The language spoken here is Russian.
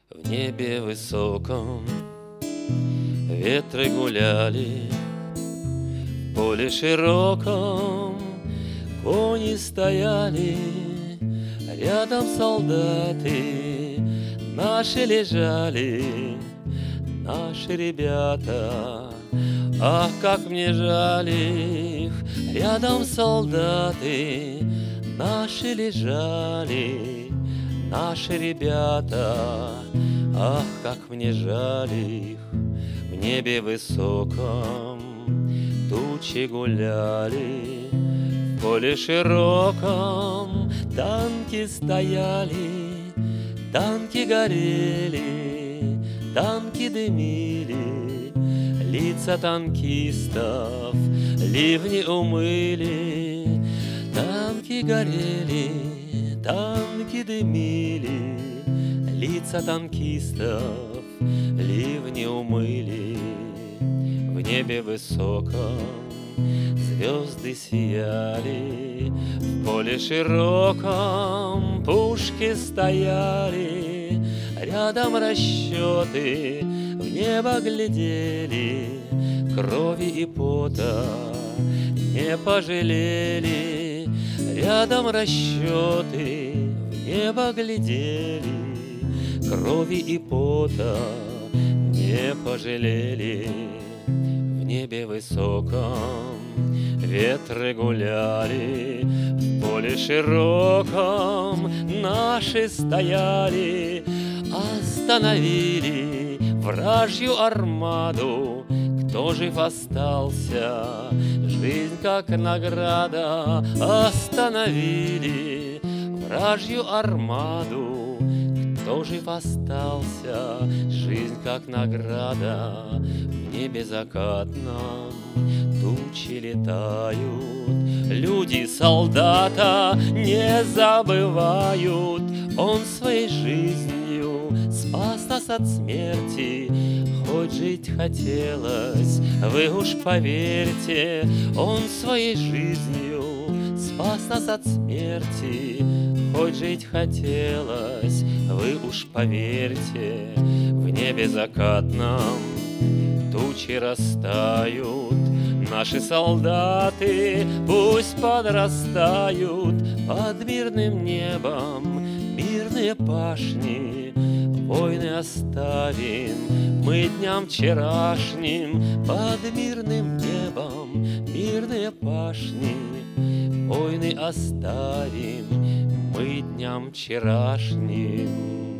В небе высоком ветры гуляли, в поле широком кони стояли, рядом солдаты наши лежали, наши ребята. Ах, как мне жаль их, рядом солдаты наши лежали, наши ребята. Ах, как мне жаль их, в небе высоком тучи гуляли, в поле широком танки стояли, танки горели, танки дымили, лица танкистов ливни умыли. Танки горели, танки дымили, лица танкистов ливни умыли. В небе высоком звезды сияли, в поле широком пушки стояли, рядом расчеты в небо глядели, крови и пота не пожалели. Рядом расчеты в небо глядели, крови и пота не пожалели. В небе высоком ветры гуляли, в поле широком наши стояли, остановили вражью армаду. Кто жив остался, жизнь как награда. Остановили вражью армаду. Кто жив остался, жизнь как награда. В небе закатном тучи летают, люди солдата не забывают. Он своей жизнью спас нас от смерти, хоть жить хотелось, вы уж поверьте. Он своей жизнью спас нас от смерти, хоть жить хотелось, вы уж поверьте. В небе закатном тучи растают, наши солдаты пусть подрастают. Под мирным небом мирные пашни, войны оставим мы дням вчерашним. Под мирным небом мирные пашни, войны оставим мы дням вчерашним.